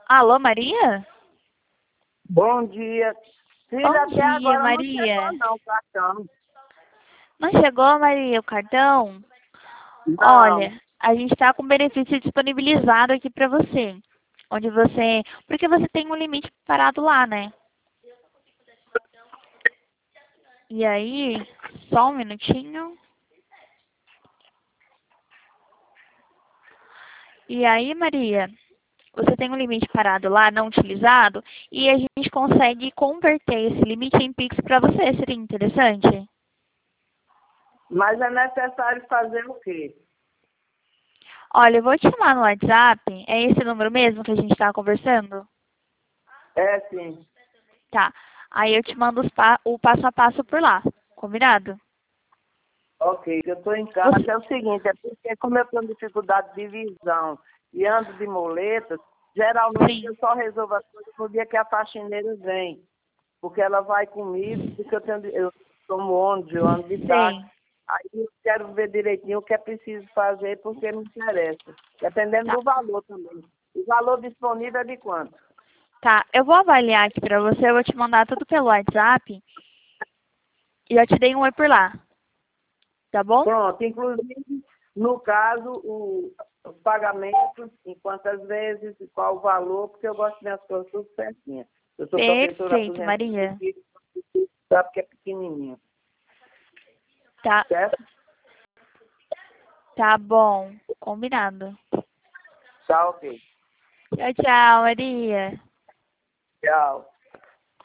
Alô, Maria? Bom dia. Filha, Bom até dia, agora não Maria. chegou não o cartão. Não chegou, Maria, o cartão? Não, Olha, a gente está com benefício disponibilizado aqui para você. Onde você... Porque você tem um limite parado lá, né? E aí, só um minutinho. E aí, Maria, você tem um limite parado lá, não utilizado, e a gente consegue converter esse limite em Pix para você. Seria interessante? mas é necessário fazer o quê? Olha, eu vou te chamar no WhatsApp. É esse número mesmo que a gente estava conversando? É sim. Tá. Aí eu te mando o passo a passo por lá. Combinado? Ok, eu estou em casa. Você... É o seguinte, é porque como eu tenho dificuldade de visão e ando de muletas, geralmente Sim. eu só resolvo as coisas no dia que a faxineira vem. Porque ela vai comigo, porque eu tomo ônibus, eu ando de táxi. Sim. Aí eu quero ver direitinho o que é preciso fazer, porque me interessa. Dependendo Tá. do valor também. O valor disponível é de quanto? Tá. Eu vou avaliar aqui pra você. Eu vou te mandar tudo pelo WhatsApp. E eu te dei um oi por lá. Tá bom? Pronto, inclusive, no caso, os pagamentos, em quantas vezes, qual o valor, porque eu gosto de minhas coisas tudo certinho. Eu sou professora Perfeito, aposentada, Maria. sabe que é pequenininho, Tá. certo? Tá bom. Combinado. Tá, ok. Tchau, tchau, Maria. Tchau.